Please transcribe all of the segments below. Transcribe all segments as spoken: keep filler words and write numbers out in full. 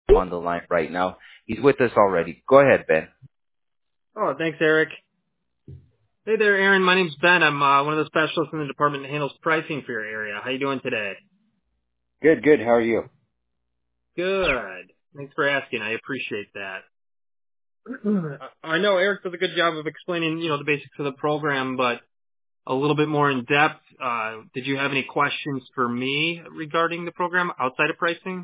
on the line right now. He's with us already. Go ahead, Ben. Oh, thanks, Eric. Hey there, Aaron. My name's Ben. I'm uh, one of the specialists in the department that handles pricing for your area. How you doing today? Good, good. How are you? Good. Thanks for asking. I appreciate that. I know Eric does a good job of explaining, you know, the basics of the program, but a little bit more in depth. Uh, did you have any questions for me regarding the program outside of pricing?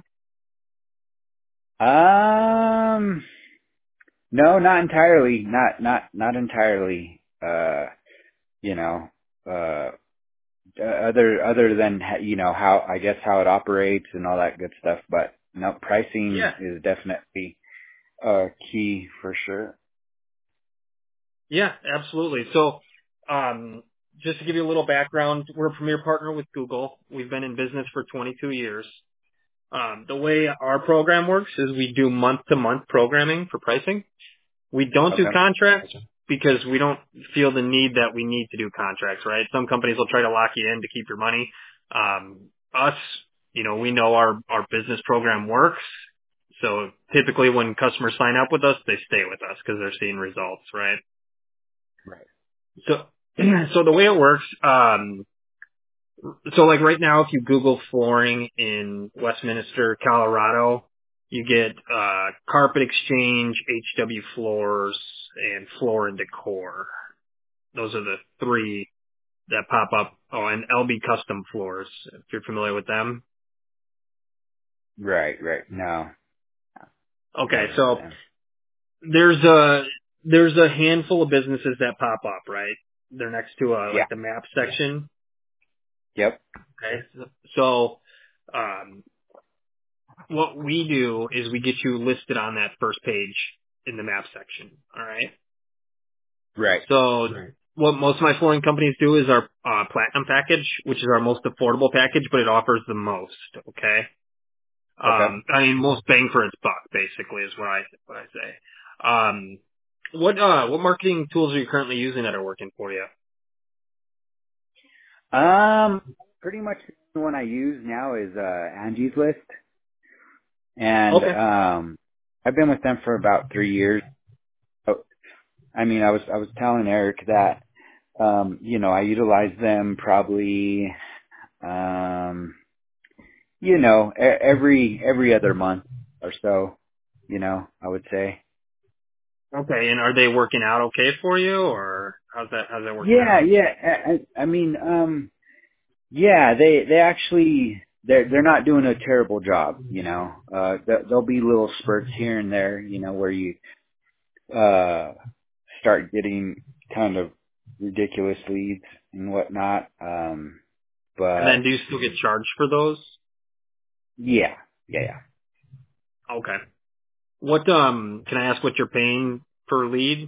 Um, no, not entirely. Not, not, not entirely. Uh, you know, uh, other, other than, you know, how, I guess how it operates and all that good stuff. But no, pricing Yeah. is definitely, uh, key for sure. Yeah, absolutely. So, um, just to give you a little background, we're a premier partner with Google. We've been in business for twenty-two years. Um, the way our program works is we do month-to-month programming for pricing. We don't do Okay. contracts because we don't feel the need that we need to do contracts, right? Some companies will try to lock you in to keep your money. Um, us, you know, we know our, our business program works. So typically when customers sign up with us, they stay with us because they're seeing results, right? Right. So, so the way it works, um, so like right now, if you Google flooring in Westminster, Colorado, you get, uh, Carpet Exchange, H W Floors, and Floor and Decor. Those are the three that pop up. Oh, and L B Custom Floors, if you're familiar with them. Right, right. No, Okay, never heard of so them. there's a, there's a handful of businesses that pop up, right? They're next to, uh, Yeah. like the map section. Yep. Okay. So, um, what we do is we get you listed on that first page in the map section. All right. Right. So right. What most of my flooring companies do is our uh, platinum package, which is our most affordable package, but it offers the most. Okay. Okay. Um, I mean, most bang for its buck, basically, is what I what I say. Um, what uh, what marketing tools are you currently using that are working for you? Um, pretty much the one I use now is, uh, Angie's List. And, Okay. um, I've been with them for about three years. So, I mean, I was, I was telling Eric that, um, you know, I utilize them probably, um, you know, e- every, every other month or so, you know, I would say. Okay. And are they working out okay for you, or how's that how's that working Yeah, out? yeah. I, I I mean, um, yeah, they, they actually, they're, they're not doing a terrible job, you know, uh, there- there'll be little spurts here and there, you know, where you, uh, start getting kind of ridiculous leads and whatnot. Um, And then but do you still get charged for those? yeah, yeah, Okay. What um can I ask what you're paying per lead?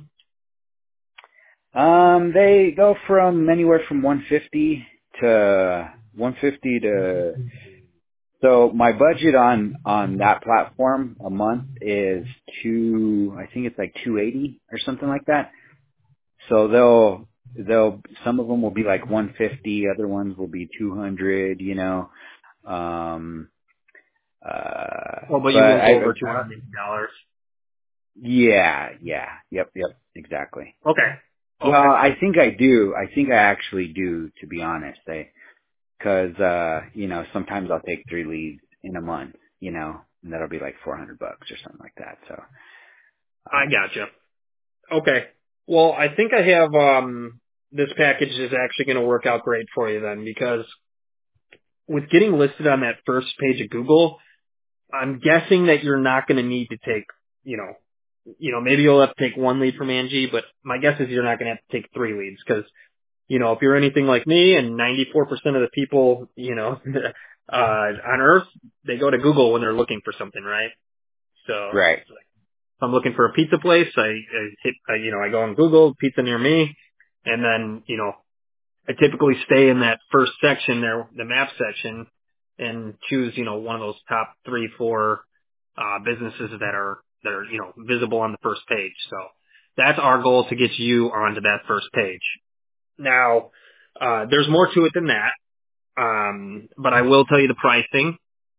yeah. Um, they go from anywhere from one fifty to one fifty to, so my budget on, on that platform a month is two, I think it's like two eighty or something like that. So they'll, they'll, some of them will be like one fifty, other ones will be two hundred, you know. Um, uh, Oh, but but you won't go I, over two I, hundred fifty dollars. yeah, yeah, yep, yep, exactly. Okay. Well, Okay. I think I do. I think I actually do, to be honest. I, cause, uh, you know, sometimes I'll take three leads in a month, you know, and that'll be like four hundred bucks or something like that. So, I um, gotcha. Okay. Well, I think I have um this package is actually going to work out great for you then, because with getting listed on that first page of Google, I'm guessing that you're not going to need to take, you know, you know, maybe you'll have to take one lead from Angie, but my guess is you're not going to have to take three leads because, you know, if you're anything like me and ninety-four percent of the people, you know, uh, on Earth, they go to Google when they're looking for something, right? So right, if I'm looking for a pizza place, I, I hit, I, you know, I go on Google, pizza near me, and then, you know, I typically stay in that first section there, the map section, and choose, you know, one of those top three, four, uh, businesses that are, that are, you know, visible on the first page. So that's our goal, to get you onto that first page. Now, uh, there's more to it than that. Um, but I will tell you the pricing.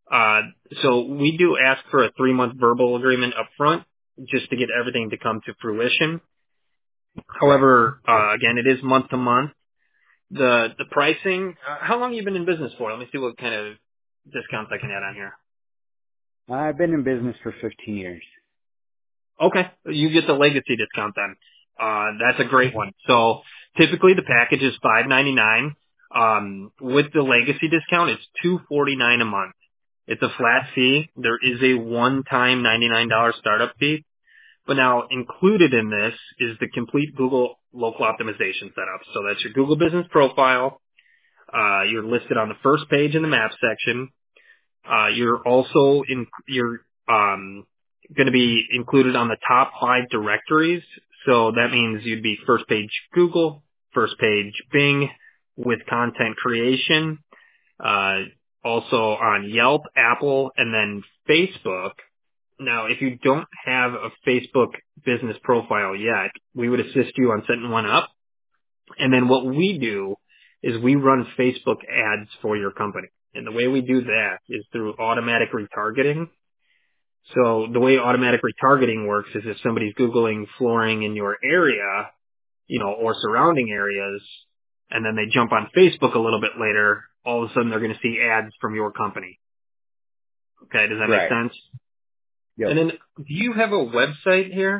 Uh, so we do ask for a three-month verbal agreement up front just to get everything to come to fruition. Right. However, uh, again, it is month to month. The the pricing, uh, how long have you been in business for? Let me see what kind of discounts I can add on here. I've been in business for fifteen years. Okay, you get the legacy discount then. Uh, that's a great one. So typically the package is five ninety-nine. Um, with the legacy discount, it's two forty-nine a month. It's a flat fee. There is a one-time ninety-nine dollars startup fee. But now included in this is the complete Google local optimization setup. So that's your Google business profile. Uh, you're listed on the first page in the map section. Uh, you're also in, you're, um, going to be included on the top five directories. So that means you'd be first page Google, first page Bing with content creation, uh, also on Yelp, Apple, and then Facebook. Now, if you don't have a Facebook business profile yet, we would assist you on setting one up. And then what we do is we run Facebook ads for your company. And the way we do that is through automatic retargeting. So the way automatic retargeting works is if somebody's Googling flooring in your area, you know, or surrounding areas, and then they jump on Facebook a little bit later, all of a sudden they're going to see ads from your company. Okay, does that make Right. sense? Yep. And then, do you have a website here?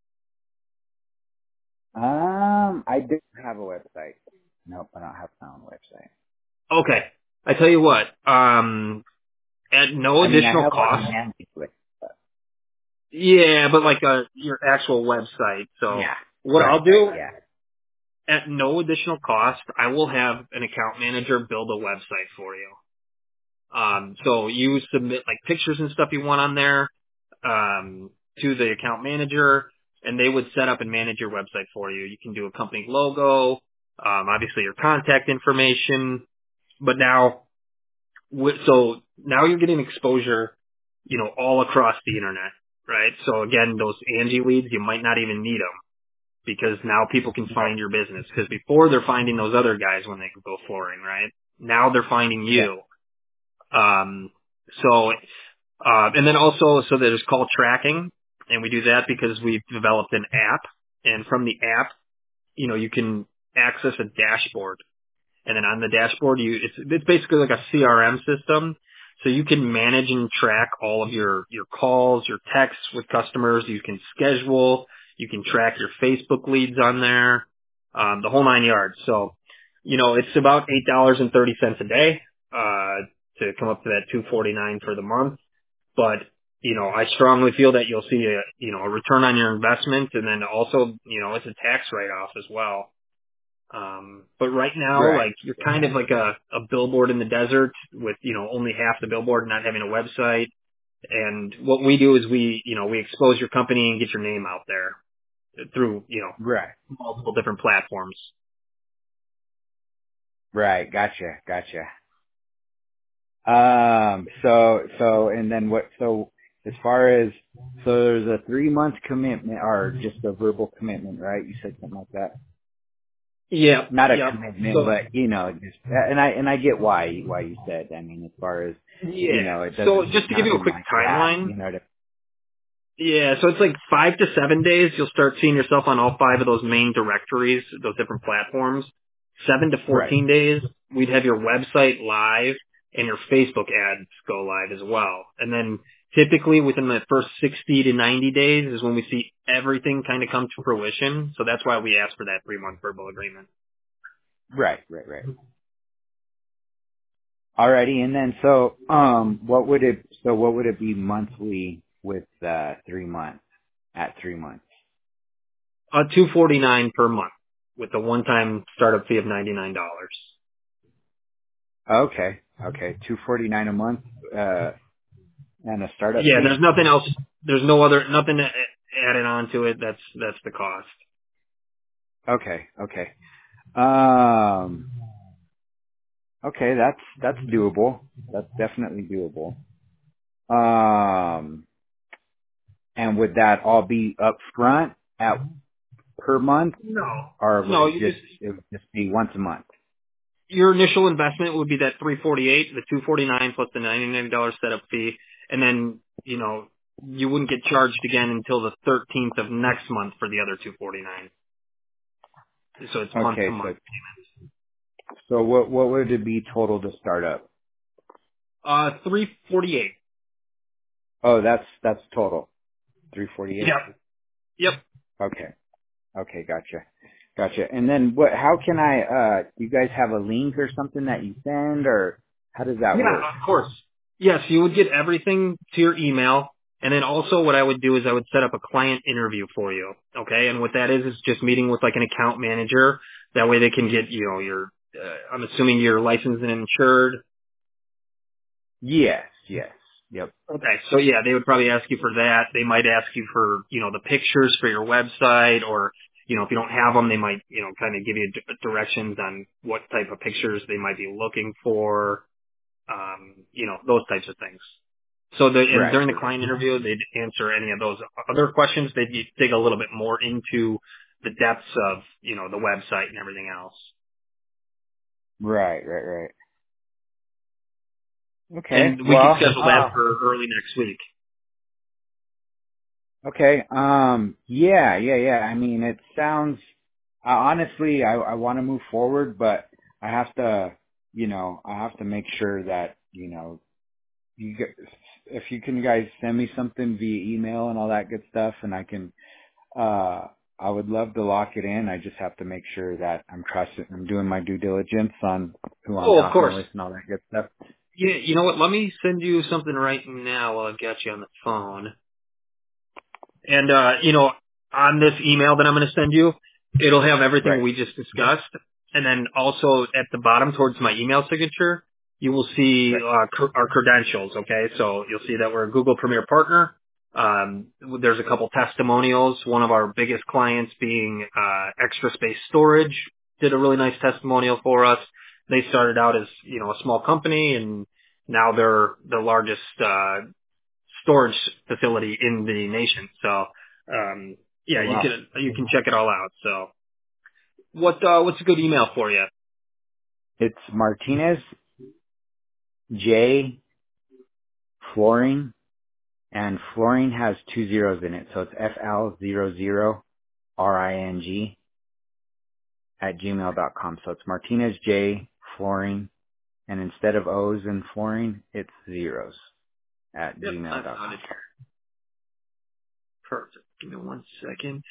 Um, I do have a website. Nope, I don't have my own website. Okay. I tell you what, um, at no I mean, I additional have one cost. handy with. Yeah, but like a, your actual website. So Yeah. what Right. I'll do, Right, yeah. at no additional cost, I will have an account manager build a website for you. Um, so you submit like pictures and stuff you want on there, um, to the account manager, and they would set up and manage your website for you. You can do a company logo, um, obviously your contact information, but now, wi- so now you're getting exposure, you know, all across the internet, right? So again, those Angie leads, you might not even need them because now people can Right. find your business. Because before they're finding those other guys when they go flooring, right? Now they're finding Yeah. you. Um, so, uh, and then also, so there's call tracking, and we do that because we've developed an app, and from the app, you know, you can access a dashboard. And then on the dashboard, you it's it's basically like a C R M system, so you can manage and track all of your your calls, your texts with customers. You can schedule, you can track your Facebook leads on there, um, the whole nine yards. So, you know, it's about eight dollars and thirty cents a day uh, to come up to that two forty nine for the month. But you know, I strongly feel that you'll see a you know a return on your investment, and then also you know it's a tax write off as well. Um, but right now, Right. like you're kind of like a, a billboard in the desert with, you know, only half the billboard not having a website. And what we do is we, you know, we expose your company and get your name out there through, you know, Right. multiple different platforms. Right. Gotcha. Gotcha. Um, so, so, and then what, so as far as, so there's a three month commitment or just a verbal commitment, right? You said something like that. Yeah. Not a Yep. commitment, So, but you know, just, and I, and I get why, why you said, I mean, as far as, you yeah. know, it So doesn't, just it's to give you a nothing quick like that, timeline. you know, to, Yeah. So it's like five to seven days. You'll start seeing yourself on all five of those main directories, those different platforms. Seven to right, fourteen days, we'd have your website live and your Facebook ads go live as well. And then typically within the first sixty to ninety days is when we see everything kind of come to fruition. So that's why we ask for that three month verbal agreement. right, right, right. Alrighty, and then so, um, what would it, so what would it be monthly with, uh, three months, at three months? Uh, two forty-nine per month with a one time startup fee of ninety-nine dollars. Okay, okay, two forty nine a month, uh, and a startup Yeah, fee. there's nothing else. There's no other, nothing added on to it. That's, that's the cost. Okay, okay. Um, okay, that's that's doable. That's definitely doable. Um, and would that all be up front at per month, No. or would No, it you just just, it would just be once a month? your initial investment would be that three forty-eight, the two forty-nine plus the ninety-nine dollars setup fee, and then you know you wouldn't get charged again until the thirteenth of next month for the other two forty-nine. So it's month Okay, to so month. so what what would it be total to start up? Uh, three forty-eight. Oh, that's that's total. three forty-eight. Yep. Yep. Okay. Okay, gotcha. Gotcha. And then what how can I uh do you guys have a link or something that you send, or how does that work? Yeah, of course. Yes, you would get everything to your email. And then also what I would do is I would set up a client interview for you. Okay. And what that is, is just meeting with like an account manager. That way they can get, you know, your, uh, I'm assuming you're licensed and insured. Yes, yes. Yep. Okay. So yeah, they would probably ask you for that. They might ask you for, you know, the pictures for your website, or, you know, if you don't have them, they might, you know, kind of give you d- directions on what type of pictures they might be looking for. Um, you know, those types of things. So the, and Right. during the client interview, they'd answer any of those other questions. They'd dig a little bit more into the depths of, you know, the website and everything else. Right, right, right. Okay. And we could Well, schedule that uh for early next week. okay. Um yeah, yeah, yeah. I mean, it sounds uh, honestly I I want to move forward, but I have to, you know, I have to make sure that, you know, you get, if you can guys send me something via email and all that good stuff, and I can uh I would love to lock it in. I just have to make sure that I'm trusting, I'm doing my due diligence on who I'm Oh, of talking course. with and all that good stuff. Yeah, you know what? Let me send you something right now while I've got you on the phone. And, uh, you know, on this email that I'm going to send you, it'll have everything Right. we just discussed. And then also at the bottom towards my email signature, you will see Right. uh, cr- our credentials, okay? So you'll see that we're a Google Premier Partner. Um, there's a couple testimonials. One of our biggest clients being uh, Extra Space Storage did a really nice testimonial for us. They started out as, you know, a small company, and now they're the largest uh, storage facility in the nation. So, um, Oh, yeah, you wow. can you can check it all out. So, what uh, what's a good email for you? It's Martinez J Flooring, and flooring has two zeros in it, so it's F L zero zero R I N G at gmail dot com. So it's Martinez J Flooring, and instead of O's in flooring, it's zeros at Yep, I gmail dot found com. it here. Perfect. Give me one second.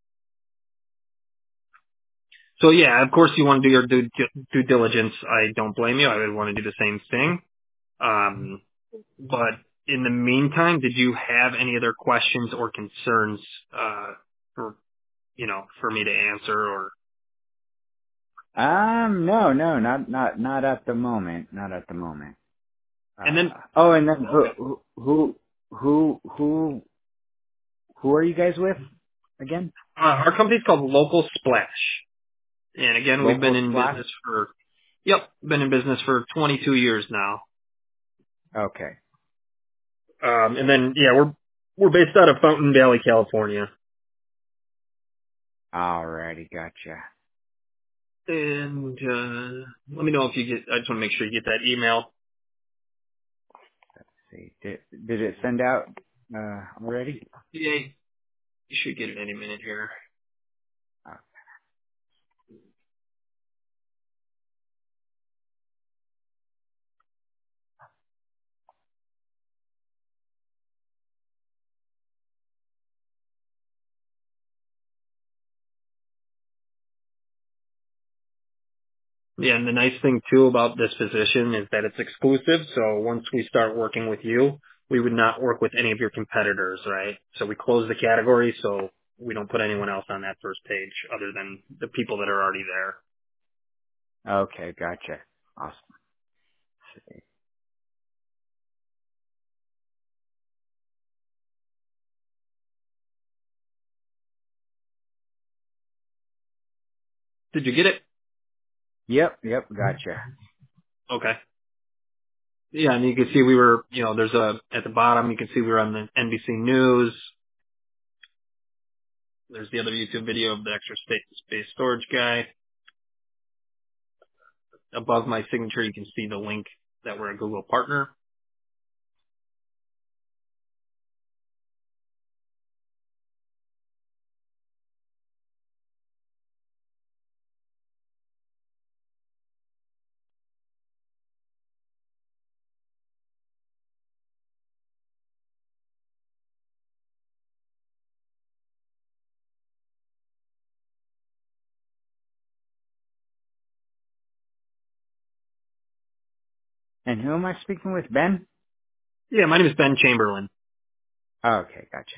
So yeah, of course you want to do your due, due diligence. I don't blame you. I would want to do the same thing. Um, but in the meantime, did you have any other questions or concerns, uh, for, you know, for me to answer? Or Um, no, no, not not not at the moment. Not at the moment. and then Uh, oh, and then okay, who who who who who are you guys with again? uh, our company's called Local Splash. And again, we've been Local in Splash. business for, yep, been in business for twenty-two years now. Okay. Um, and then, yeah, we're, we're based out of Fountain Valley, California. Alrighty, gotcha. And, uh, let me know if you get, I just want to make sure you get that email. Let's see, did did it send out uh already? Yeah, you should get it any minute here. Uh, Yeah, and the nice thing too about this position is that it's exclusive. So once we start working with you, we would not work with any of your competitors, right? So we close the category, so we don't put anyone else on that first page other than the people that are already there. okay, gotcha. Awesome. Let's see. Did you get it? Yep, yep, gotcha. Okay. Yeah, and you can see we were, you know, there's a, at the bottom, you can see we were on the N B C News. There's the other YouTube video of the extra space, space storage guy. above my signature, you can see the link that we're a Google partner. And who am I speaking with? Ben? Yeah, my name is Ben Chamberlain. Okay, gotcha.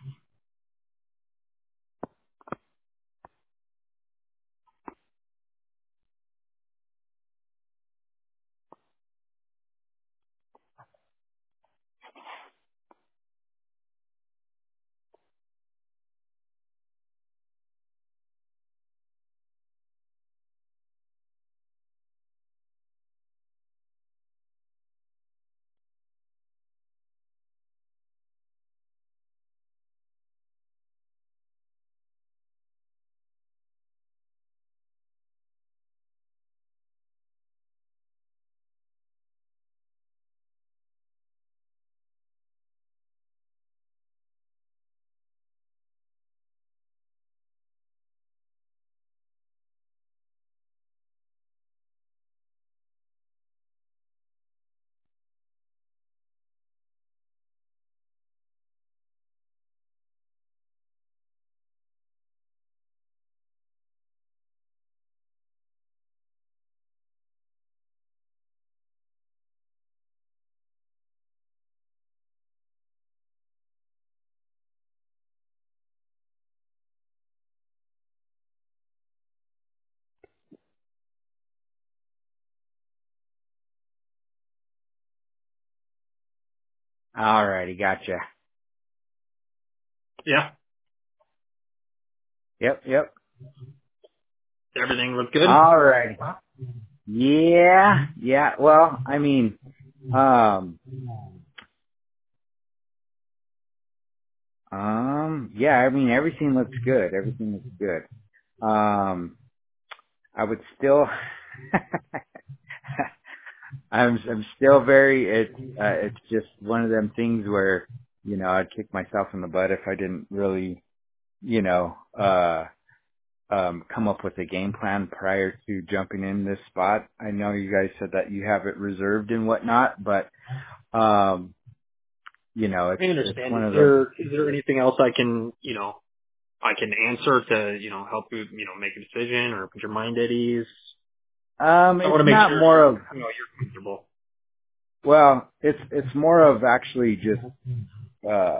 Alrighty, gotcha. Yeah, Yep, yep. everything looked good. Alrighty. Yeah, yeah. Well, I mean, um, um, yeah. I mean, everything looks good. Everything looks good. Um, I would still. I'm I'm still very. It's uh, it's just one of them things where you know I'd kick myself in the butt if I didn't really you know uh um come up with a game plan prior to jumping in this spot. I know you guys said that you have it reserved and whatnot, but um you know it's I it's understand. one Is of those. there is there anything else I can you know I can answer to you know help you you know make a decision or put your mind at ease? Um, I want it's to make not sure more of you know you're comfortable. well, it's it's more of actually just uh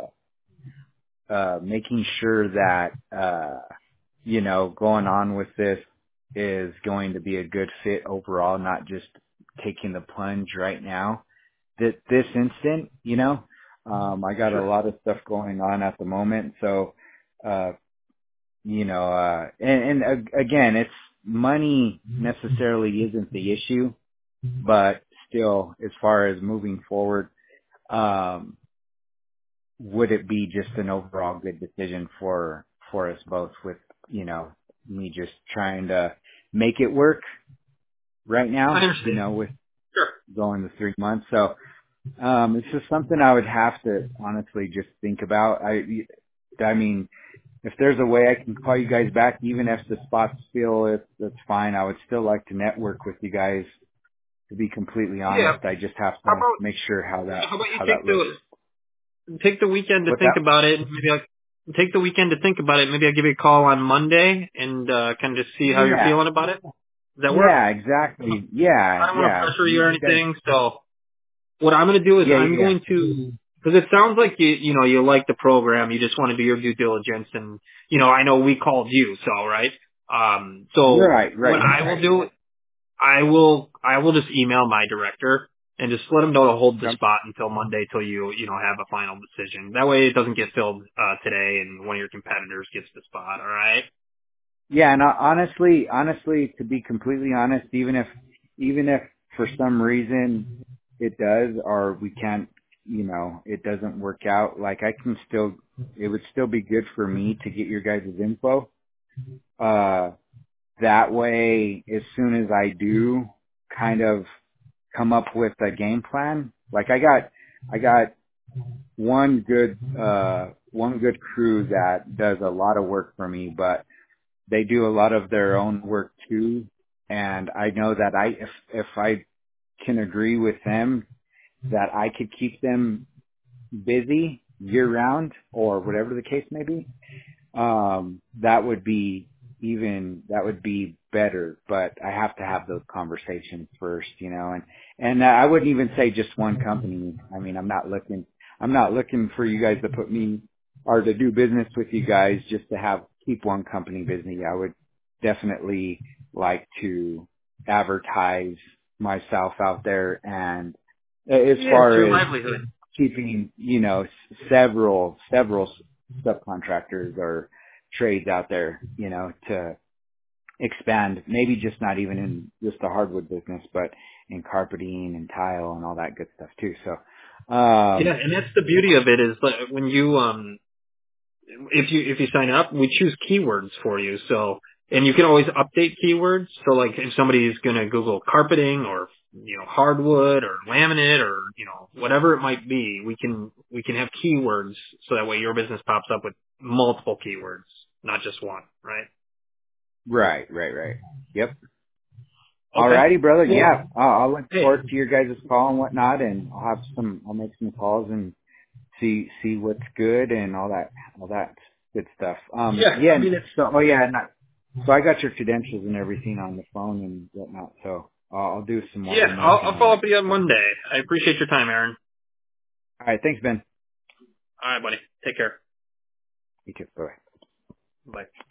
uh making sure that uh you know going on with this is going to be a good fit overall, not just taking the plunge right now. That this instant, you know, um, I got a Sure. lot of stuff going on at the moment, so uh, you know, uh, and, and uh, again, it's money necessarily isn't the issue, but still, as far as moving forward, um, would it be just an overall good decision for for us both? With you know, me just trying to make it work right I now, you understand. know, with Sure. going the three months, so. Um, it's just something I would have to honestly just think about. I, I mean, if there's a way I can call you guys back, even if the spots feel it, that's fine. I would still like to network with you guys. To be completely Yeah. honest, I just have How to about make sure how that how about you how take that looks. the take the weekend to What's think that? about it? Maybe I'll take the weekend to think about it. Maybe I'll give you a call on Monday and uh, kind of just see how you're Yeah, feeling about it. Does that work? yeah, exactly. Yeah, I don't want to yeah. pressure you or You guys, anything, so what I'm going to do is yeah, I'm yeah, going to, because it sounds like you, you know, you like the program, you just want to do your due diligence, and you know, I know we called you, so right. Um, yeah. so Right, what right. I will do, I will, I will just email my director and just let him know to hold the Okay. spot until Monday, till you, you know, have a final decision. That way, it doesn't get filled uh, today, and one of your competitors gets the spot. All right. Yeah, and uh, honestly, honestly, to be completely honest, even if, even if for some reason it does, or we can't, you know, it doesn't work out, like I can still, it would still be good for me to get your guys' info. Uh, that way, as soon as I do kind of come up with a game plan. Like I got, I got one good, uh, one good crew that does a lot of work for me, but they do a lot of their own work too. And I know that I, if, if I can agree with them that I could keep them busy year round or whatever the case may be, um, that would be even, that would be better, but I have to have those conversations first, you know, and, and I wouldn't even say just one company. I mean, I'm not looking, I'm not looking for you guys to put me or to do business with you guys just to have, keep one company busy. I would definitely like to advertise myself out there, and as Yeah, far it's your as livelihood. keeping, you know, s- several, several subcontractors or trades out there, you know, to expand, maybe just not even in just the hardwood business, but in carpeting and tile and all that good stuff too. So, Yeah, um, and that's the beauty of it is that when you um if you if you sign up, we choose keywords for you. So and you can always update keywords. So like if somebody's gonna Google carpeting or you know hardwood or laminate or you know whatever it might be, we can we can have keywords so that way your business pops up with multiple keywords, not just one, right? right, right, right. Yep. Okay. Alrighty, brother. Well, Yeah, I'll, I'll look hey, forward to your guys' call and whatnot, and I'll have some, I'll make some calls and see, see what's good and all that, all that good stuff. Um, yeah, yeah, I and mean it's so, oh yeah, and I, so I got your credentials and everything on the phone and whatnot, so I'll, I'll do some more yeah. I'll, homework and I'll all follow that up with good you on stuff. Monday. I appreciate your time, Aaron. Alright, thanks, Ben. All right, buddy. Take care. You too. Bye. Bye.